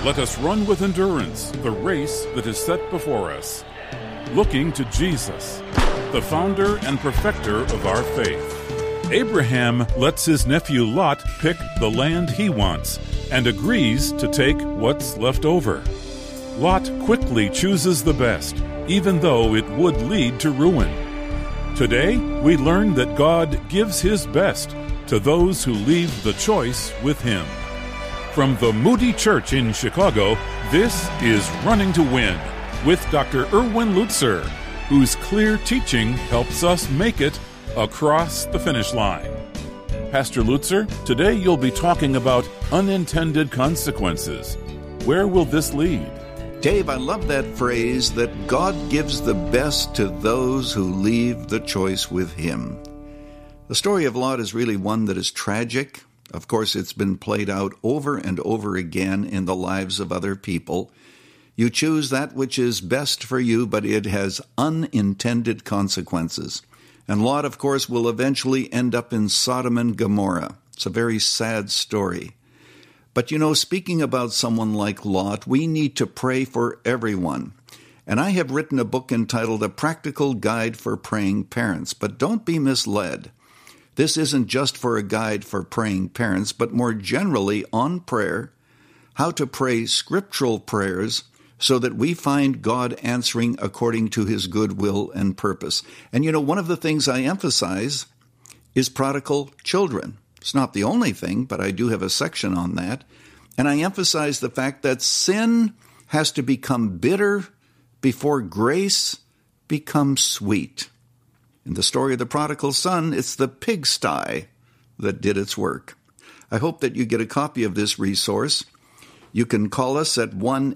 Let us run with endurance the race that is set before us, looking to Jesus, the founder and perfecter of our faith. Abraham lets his nephew Lot pick the land he wants and agrees to take what's left over. Lot quickly chooses the best, even though it would lead to ruin. Today, we learn that God gives His best to those who leave the choice with Him. From the Moody Church in Chicago, this is Running to Win with Dr. Erwin Lutzer, whose clear teaching helps us make it across the finish line. Pastor Lutzer, today you'll be talking about unintended consequences. Where will this lead? Dave, I love that phrase that God gives the best to those who leave the choice with Him. The story of Lot is really one that is tragic. Of course, it's been played out over and over again in the lives of other people. You choose that which is best for you, but it has unintended consequences. And Lot, of course, will eventually end up in Sodom and Gomorrah. It's a very sad story. But speaking about someone like Lot, we need to pray for everyone. And I have written a book entitled A Practical Guide for Praying Parents. But don't be misled. This isn't just for a guide for praying parents, but more generally on prayer, how to pray scriptural prayers so that we find God answering according to His good will and purpose. And one of the things I emphasize is prodigal children. It's not the only thing, but I do have a section on that. And I emphasize the fact that sin has to become bitter before grace becomes sweet. In the story of the prodigal son, it's the pigsty that did its work. I hope that you get a copy of this resource. You can call us at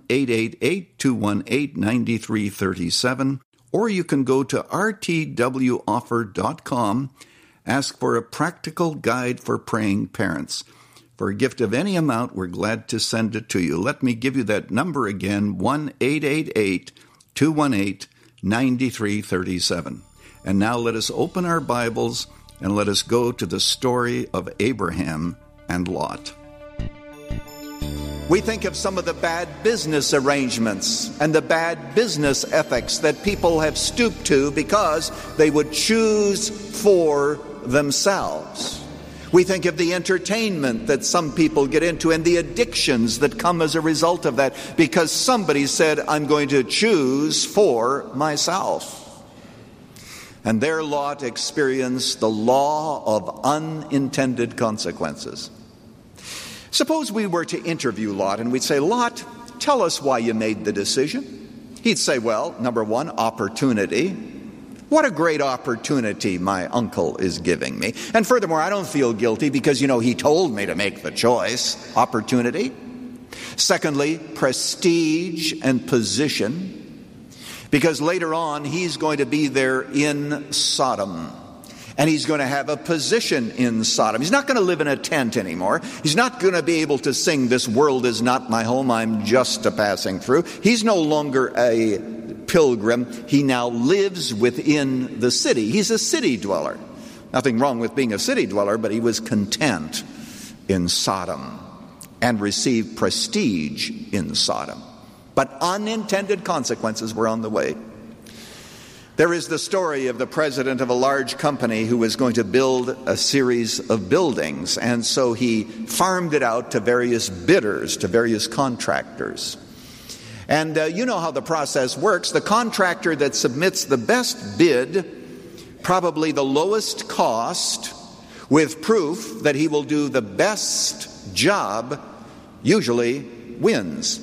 1-888-218-9337, or you can go to rtwoffer.com, ask for a practical guide for praying parents. For a gift of any amount, we're glad to send it to you. Let me give you that number again, 1-888-218-9337. And now let us open our Bibles and let us go to the story of Abraham and Lot. We think of some of the bad business arrangements and the bad business ethics that people have stooped to because they would choose for themselves. We think of the entertainment that some people get into and the addictions that come as a result of that because somebody said, I'm going to choose for myself. And there Lot experienced the law of unintended consequences. Suppose we were to interview Lot and we'd say, Lot, tell us why you made the decision. He'd say, well, number one, opportunity. What a great opportunity my uncle is giving me. And furthermore, I don't feel guilty because, he told me to make the choice. Opportunity. Secondly, prestige and position. Because later on, he's going to be there in Sodom. And he's going to have a position in Sodom. He's not going to live in a tent anymore. He's not going to be able to sing, this world is not my home, I'm just a passing through. He's no longer a pilgrim. He now lives within the city. He's a city dweller. Nothing wrong with being a city dweller, but he was content in Sodom and received prestige in Sodom. But unintended consequences were on the way. There is the story of the president of a large company who was going to build a series of buildings, and so he farmed it out to various bidders, to various contractors. And you know how the process works. The contractor that submits the best bid, probably the lowest cost, with proof that he will do the best job, usually wins.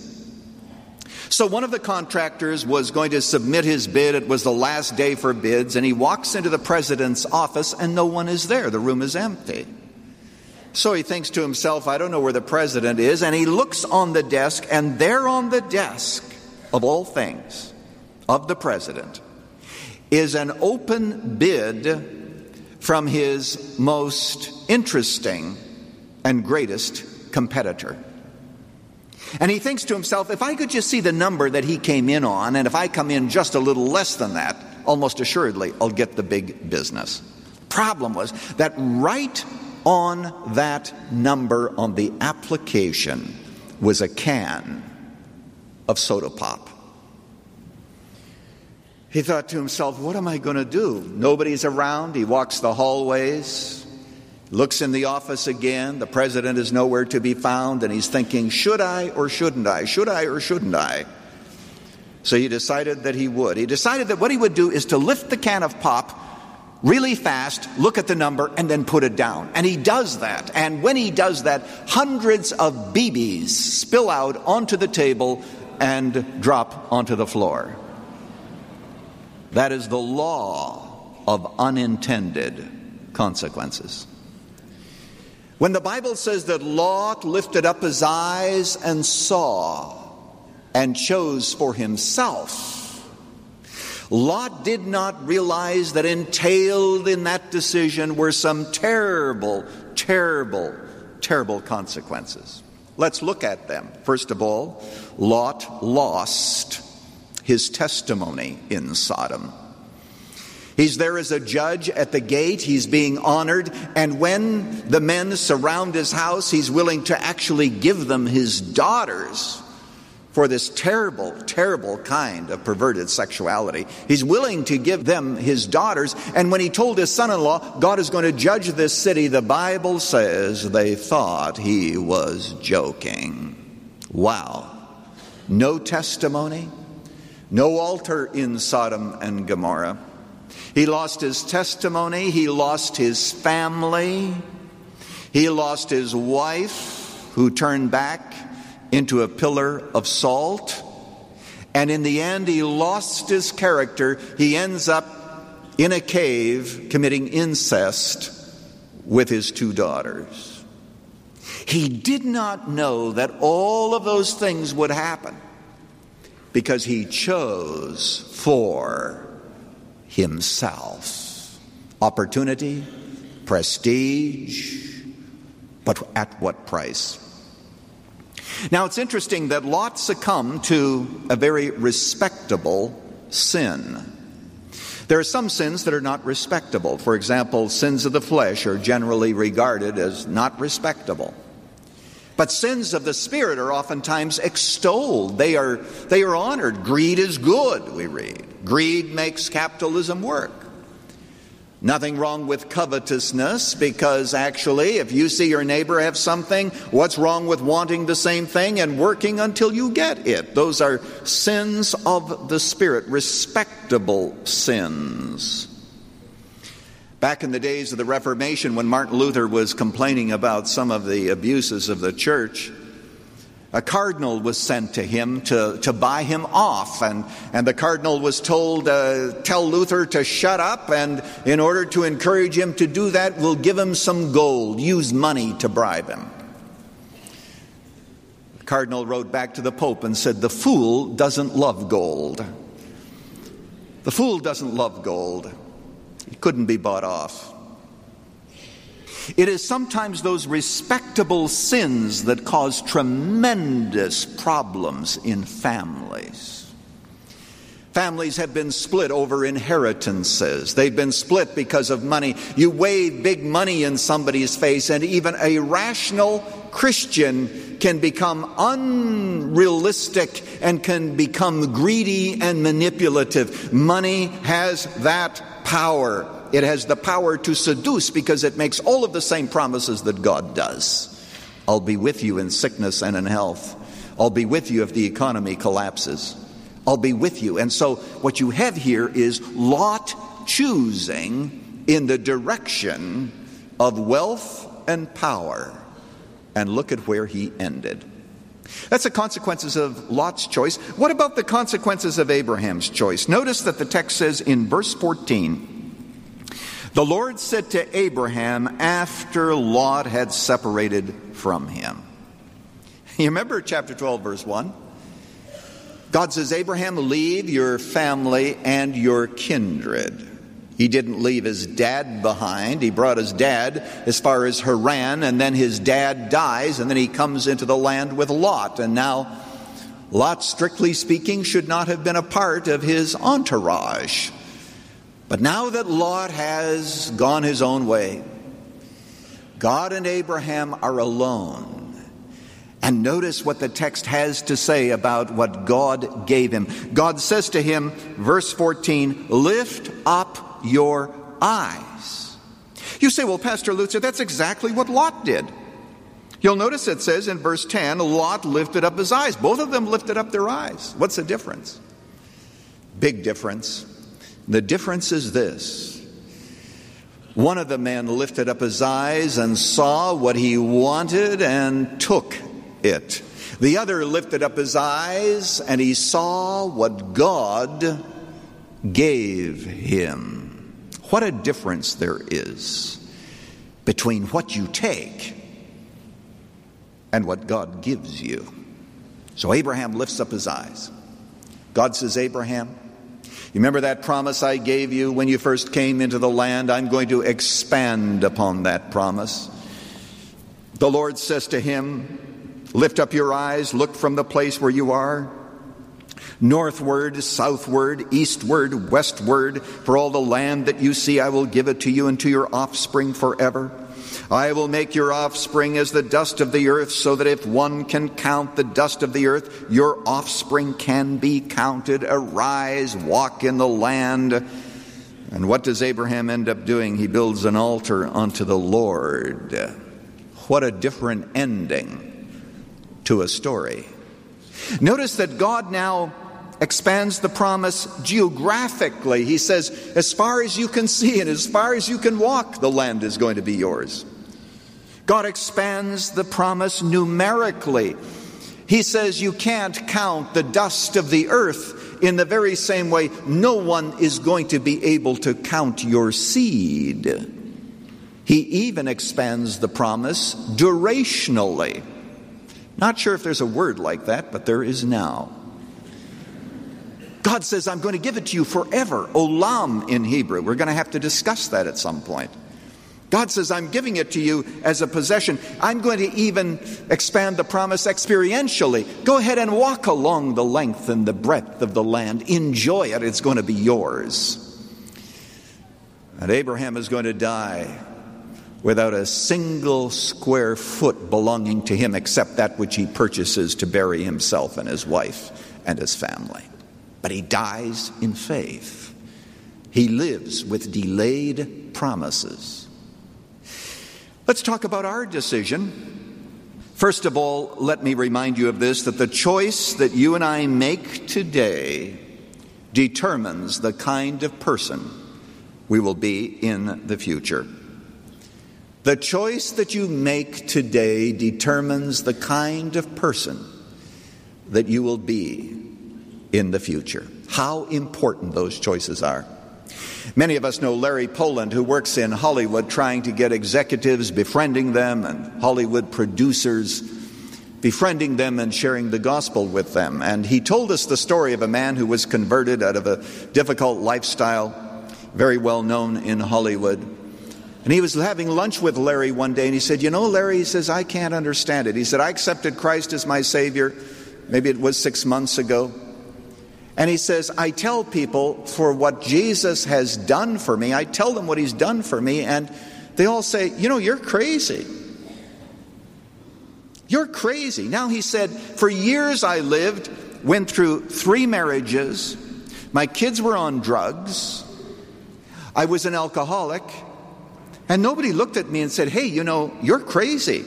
So one of the contractors was going to submit his bid. It was the last day for bids, and he walks into the president's office, and no one is there. The room is empty. So he thinks to himself, I don't know where the president is, and he looks on the desk, and there on the desk, of all things, of the president, is an open bid from his most interesting and greatest competitor. And he thinks to himself, if I could just see the number that he came in on, and if I come in just a little less than that, almost assuredly I'll get the big business. Problem was that right on that number on the application was a can of soda pop. He thought to himself, what am I going to do? Nobody's around. He walks the hallways, looks in the office again. The president is nowhere to be found, and he's thinking, should I or shouldn't I? Should I or shouldn't I? So he decided that he would. He decided that what he would do is to lift the can of pop really fast, look at the number, and then put it down. And he does that. And when he does that, hundreds of BBs spill out onto the table and drop onto the floor. That is the law of unintended consequences. When the Bible says that Lot lifted up his eyes and saw and chose for himself, Lot did not realize that entailed in that decision were some terrible, terrible, terrible consequences. Let's look at them. First of all, Lot lost his testimony in Sodom. He's there as a judge at the gate. He's being honored. And when the men surround his house, he's willing to actually give them his daughters for this terrible, terrible kind of perverted sexuality. He's willing to give them his daughters. And when he told his son-in-law, God is going to judge this city, the Bible says they thought he was joking. Wow. No testimony. No altar in Sodom and Gomorrah. He lost his testimony. He lost his family. He lost his wife, who turned back into a pillar of salt. And in the end, he lost his character. He ends up in a cave committing incest with his two daughters. He did not know that all of those things would happen because he chose for himself. Opportunity, prestige, but at what price? Now, it's interesting that Lot succumbed to a very respectable sin. There are some sins that are not respectable. For example, sins of the flesh are generally regarded as not respectable. But sins of the Spirit are oftentimes extolled. They are honored. Greed is good, we read. Greed makes capitalism work. Nothing wrong with covetousness, because actually, if you see your neighbor have something, what's wrong with wanting the same thing and working until you get it? Those are sins of the Spirit, respectable sins. Back in the days of the Reformation, when Martin Luther was complaining about some of the abuses of the church, a cardinal was sent to him to buy him off. And the cardinal was told, tell Luther to shut up, and in order to encourage him to do that, we'll give him some gold, use money to bribe him. The cardinal wrote back to the Pope and said, the fool doesn't love gold. The fool doesn't love gold. He couldn't be bought off. It is sometimes those respectable sins that cause tremendous problems in families. Families have been split over inheritances. They've been split because of money. You wave big money in somebody's face, and even a rational Christian can become unrealistic and can become greedy and manipulative. Money has that power. It has the power to seduce because it makes all of the same promises that God does. I'll be with you in sickness and in health. I'll be with you if the economy collapses. I'll be with you. And so what you have here is Lot choosing in the direction of wealth and power. And look at where he ended. That's the consequences of Lot's choice. What about the consequences of Abraham's choice? Notice that the text says in verse 14, the Lord said to Abraham after Lot had separated from him. You remember chapter 12, verse 1? God says, Abraham, leave your family and your kindred. He didn't leave his dad behind. He brought his dad as far as Haran, and then his dad dies, and then he comes into the land with Lot. And now, Lot, strictly speaking, should not have been a part of his entourage. But now that Lot has gone his own way, God and Abraham are alone. And notice what the text has to say about what God gave him. God says to him, verse 14, lift up your eyes. You say, well, Pastor Lutzer, that's exactly what Lot did. You'll notice it says in verse 10, Lot lifted up his eyes. Both of them lifted up their eyes. What's the difference? Big difference. The difference is this. One of the men lifted up his eyes and saw what he wanted and took it. The other lifted up his eyes and he saw what God gave him. What a difference there is between what you take and what God gives you. So Abraham lifts up his eyes. God says, Abraham, you remember that promise I gave you when you first came into the land? I'm going to expand upon that promise. The Lord says to him, lift up your eyes, look from the place where you are, northward, southward, eastward, westward. For all the land that you see, I will give it to you and to your offspring forever. I will make your offspring as the dust of the earth, so that if one can count the dust of the earth, your offspring can be counted. Arise, walk in the land. And what does Abraham end up doing? He builds an altar unto the Lord. What a different ending to a story. Notice that God now expands the promise geographically. He says, as far as you can see and as far as you can walk, the land is going to be yours. God expands the promise numerically. He says you can't count the dust of the earth. In the very same way, no one is going to be able to count your seed. He even expands the promise durationally. Not sure if there's a word like that, but there is now. God says, I'm going to give it to you forever. Olam in Hebrew. We're going to have to discuss that at some point. God says, I'm giving it to you as a possession. I'm going to even expand the promise experientially. Go ahead and walk along the length and the breadth of the land. Enjoy it. It's going to be yours. And Abraham is going to die without a single square foot belonging to him except that which he purchases to bury himself and his wife and his family. But he dies in faith. He lives with delayed promises. Let's talk about our decision. First of all, let me remind you of this, that the choice that you and I make today determines the kind of person we will be in the future. The choice that you make today determines the kind of person that you will be in the future. How important those choices are. Many of us know Larry Poland, who works in Hollywood trying to get executives, befriending them, and Hollywood producers, befriending them and sharing the gospel with them. And he told us the story of a man who was converted out of a difficult lifestyle, very well known in Hollywood. And he was having lunch with Larry one day, and he said, you know, Larry, he says, I can't understand it. He said, I accepted Christ as my Savior, maybe it was 6 months ago. And he says, I tell people for what Jesus has done for me, I tell them what he's done for me, and they all say, you know, you're crazy. You're crazy. Now he said, for years I lived, went through 3 marriages, my kids were on drugs, I was an alcoholic, and nobody looked at me and said, hey, you know, you're crazy.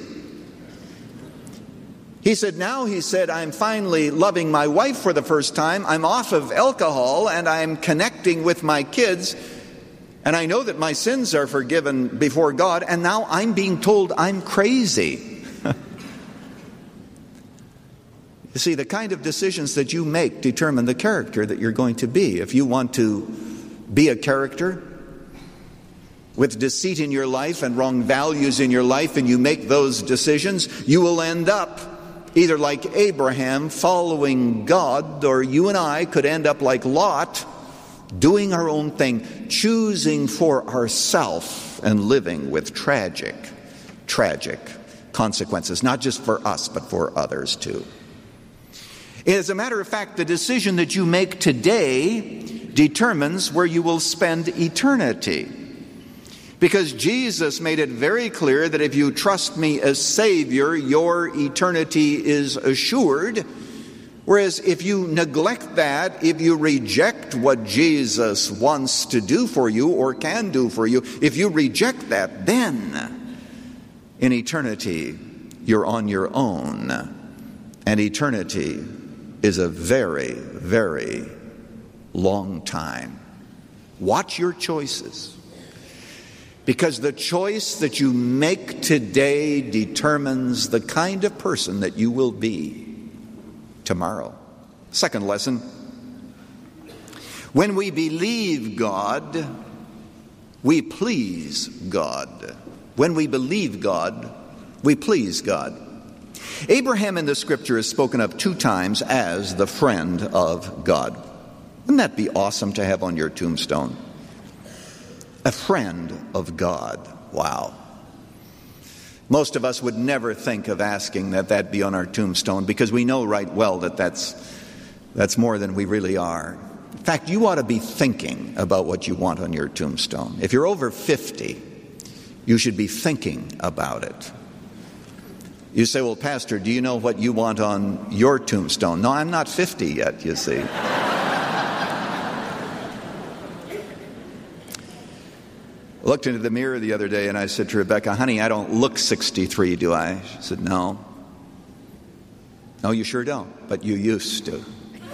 He said, now, he said, I'm finally loving my wife for the first time. I'm off of alcohol and I'm connecting with my kids. And I know that my sins are forgiven before God. And now I'm being told I'm crazy. You see, the kind of decisions that you make determine the character that you're going to be. If you want to be a character with deceit in your life and wrong values in your life, and you make those decisions, you will end up either like Abraham following God, or you and I could end up like Lot, doing our own thing, choosing for ourselves and living with tragic consequences, not just for us, but for others too. As a matter of fact, the decision that you make today determines where you will spend eternity. Because Jesus made it very clear that if you trust me as Savior, your eternity is assured. Whereas if you neglect that, if you reject what Jesus wants to do for you or can do for you, if you reject that, then in eternity you're on your own. And eternity is a very, very long time. Watch your choices. Because the choice that you make today determines the kind of person that you will be tomorrow. Second lesson. When we believe God, we please God. When we believe God, we please God. Abraham in the Scripture is spoken of 2 times as the friend of God. Wouldn't that be awesome to have on your tombstone? A friend of God. Wow. Most of us would never think of asking that be on our tombstone because we know right well that that's more than we really are. In fact, you ought to be thinking about what you want on your tombstone. If you're over 50, you should be thinking about it. You say, well, Pastor, do you know what you want on your tombstone? No, I'm not 50 yet, you see. I looked into the mirror the other day and I said to Rebecca, honey, I don't look 63, do I? She said, no. No, you sure don't, but you used to.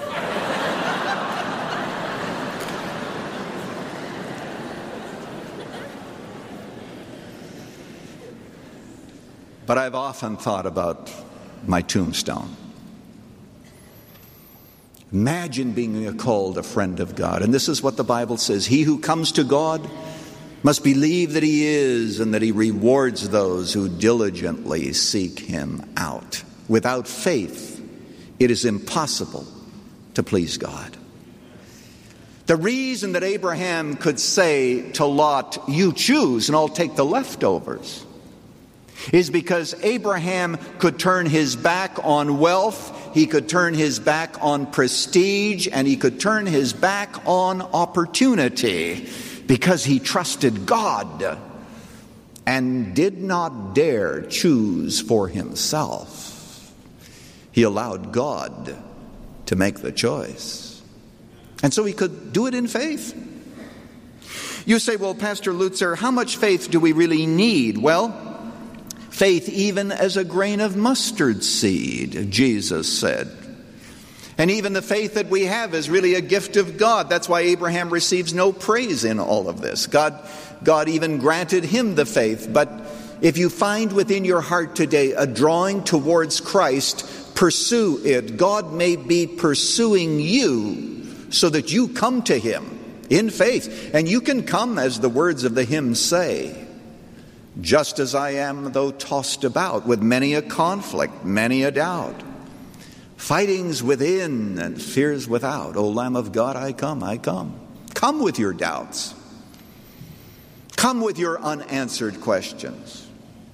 But I've often thought about my tombstone. Imagine being called a friend of God. And this is what the Bible says. He who comes to God must believe that he is and that he rewards those who diligently seek him out. Without faith, it is impossible to please God. The reason that Abraham could say to Lot, you choose and I'll take the leftovers, is because Abraham could turn his back on wealth, he could turn his back on prestige, and he could turn his back on opportunity. Because he trusted God and did not dare choose for himself. He allowed God to make the choice. And so he could do it in faith. You say, well, Pastor Lutzer, how much faith do we really need? Well, faith even as a grain of mustard seed, Jesus said. And even the faith that we have is really a gift of God. That's why Abraham receives no praise in all of this. God even granted him the faith. But if you find within your heart today a drawing towards Christ, pursue it. God may be pursuing you so that you come to him in faith. And you can come, as the words of the hymn say, just as I am, though tossed about with many a conflict, many a doubt. Fightings within and fears without. O Lamb of God, I come, I come. Come with your doubts. Come with your unanswered questions.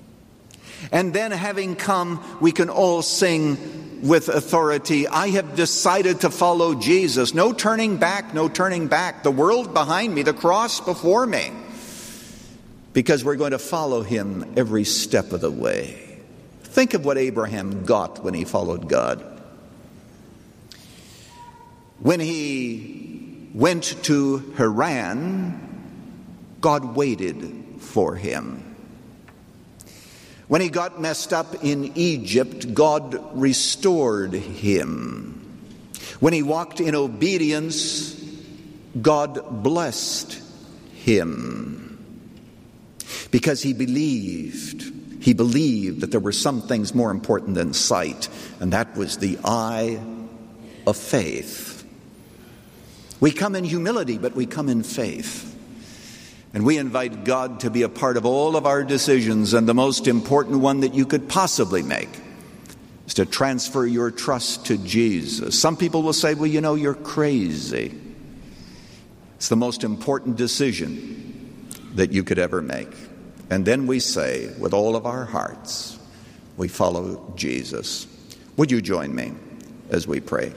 And then having come, we can all sing with authority, I have decided to follow Jesus. No turning back, no turning back. The world behind me, the cross before me. Because we're going to follow him every step of the way. Think of what Abraham got when he followed God. When he went to Haran, God waited for him. When he got messed up in Egypt, God restored him. When he walked in obedience, God blessed him. Because he believed that there were some things more important than sight, and that was the eye of faith. We come in humility, but we come in faith. And we invite God to be a part of all of our decisions, and the most important one that you could possibly make is to transfer your trust to Jesus. Some people will say, well, you know, you're crazy. It's the most important decision that you could ever make. And then we say, with all of our hearts, we follow Jesus. Would you join me as we pray?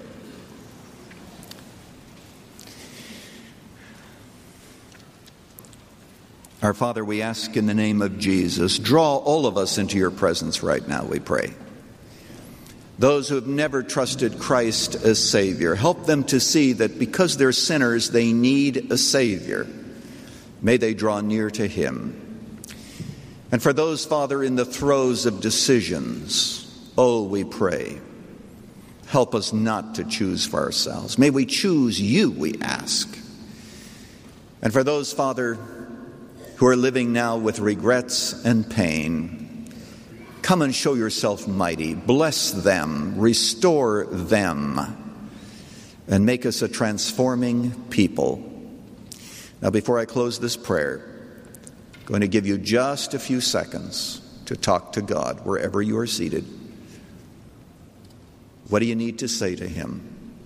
Our Father, we ask in the name of Jesus, draw all of us into your presence right now, we pray. Those who have never trusted Christ as Savior, help them to see that because they're sinners, they need a Savior. May they draw near to him. And for those, Father, in the throes of decisions, we pray, help us not to choose for ourselves. May we choose you, we ask. And for those, Father, who are living now with regrets and pain, come and show yourself mighty. Bless them, restore them, and make us a transforming people. Now, before I close this prayer, I'm going to give you just a few seconds to talk to God wherever you are seated. What do you need to say to him?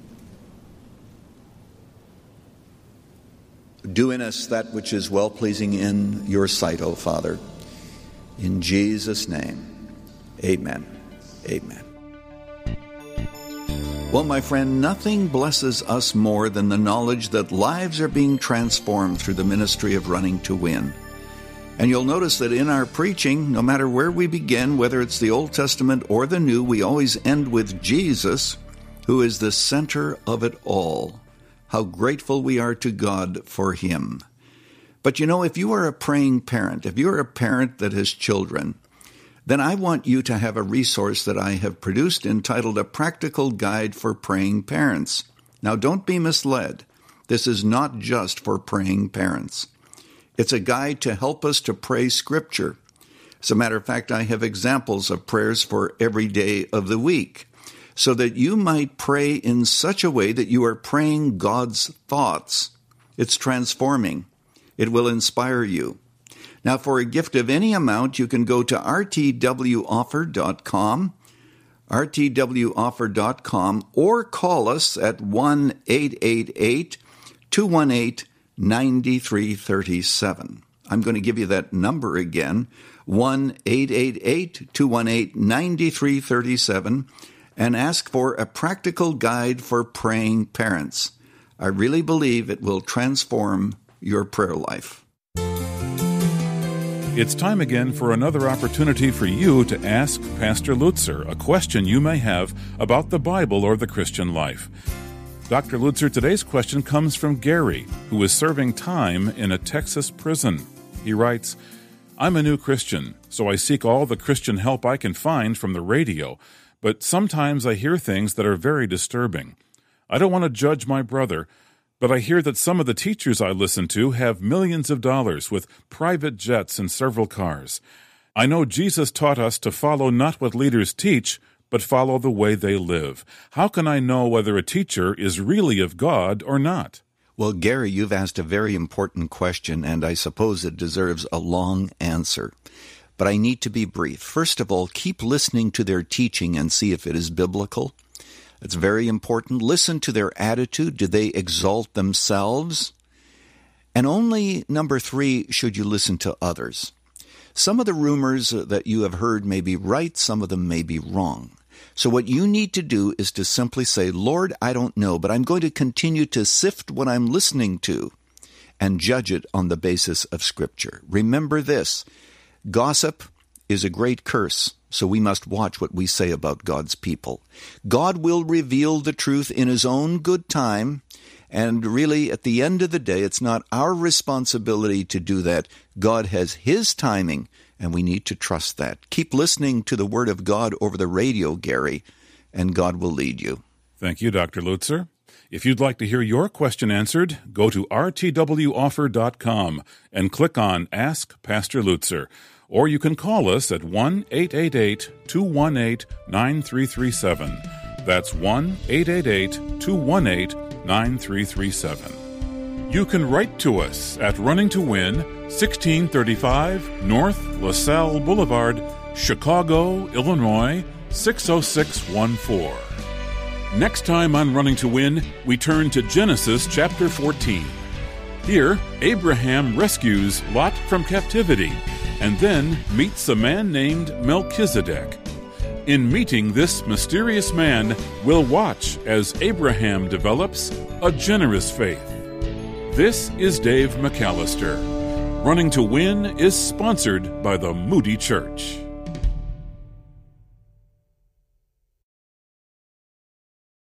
Do in us that which is well-pleasing in your sight, O Father. In Jesus' name, amen. Amen. Well, my friend, nothing blesses us more than the knowledge that lives are being transformed through the ministry of Running to Win. And you'll notice that in our preaching, no matter where we begin, whether it's the Old Testament or the New, we always end with Jesus, who is the center of it all. How grateful we are to God for him. But you know, if you are a praying parent, if you're a parent that has children, then I want you to have a resource that I have produced entitled A Practical Guide for Praying Parents. Now, don't be misled. This is not just for praying parents. It's a guide to help us to pray Scripture. As a matter of fact, I have examples of prayers for every day of the week, so that you might pray in such a way that you are praying God's thoughts. It's transforming. It will inspire you. Now, for a gift of any amount, you can go to rtwoffer.com, rtwoffer.com, or call us at 1-888-218-9337. I'm going to give you that number again, 1-888-218-9337, and ask for a practical guide for praying parents. I really believe it will transform your prayer life. It's time again for another opportunity for you to ask Pastor Lutzer a question you may have about the Bible or the Christian life. Dr. Lutzer, today's question comes from Gary, who is serving time in a Texas prison. He writes, I'm a new Christian, so I seek all the Christian help I can find from the radio, but sometimes I hear things that are very disturbing. I don't want to judge my brother, but I hear that some of the teachers I listen to have millions of dollars with private jets and several cars. I know Jesus taught us to follow not what leaders teach, but follow the way they live. How can I know whether a teacher is really of God or not? Well, Gary, you've asked a very important question, and I suppose it deserves a long answer. But I need to be brief. First of all, keep listening to their teaching and see if it is biblical. It's very important. Listen to their attitude. Do they exalt themselves? And only, number 3, should you listen to others. Some of the rumors that you have heard may be right, some of them may be wrong. So what you need to do is to simply say, Lord, I don't know, but I'm going to continue to sift what I'm listening to and judge it on the basis of Scripture. Remember this, gossip is a great curse, so we must watch what we say about God's people. God will reveal the truth in His own good time, and really, at the end of the day, it's not our responsibility to do that. God has His timing, and we need to trust that. Keep listening to the Word of God over the radio, Gary, and God will lead you. Thank you, Dr. Lutzer. If you'd like to hear your question answered, go to rtwoffer.com and click on Ask Pastor Lutzer. Or you can call us at 1-888-218-9337. That's 1-888-218-9337. You can write to us at Running to Win, 1635 North LaSalle Boulevard, Chicago, Illinois, 60614. Next time on Running to Win, we turn to Genesis chapter 14. Here, Abraham rescues Lot from captivity and then meets a man named Melchizedek. In meeting this mysterious man, we'll watch as Abraham develops a generous faith. This is Dave McAllister. Running to Win is sponsored by the Moody Church.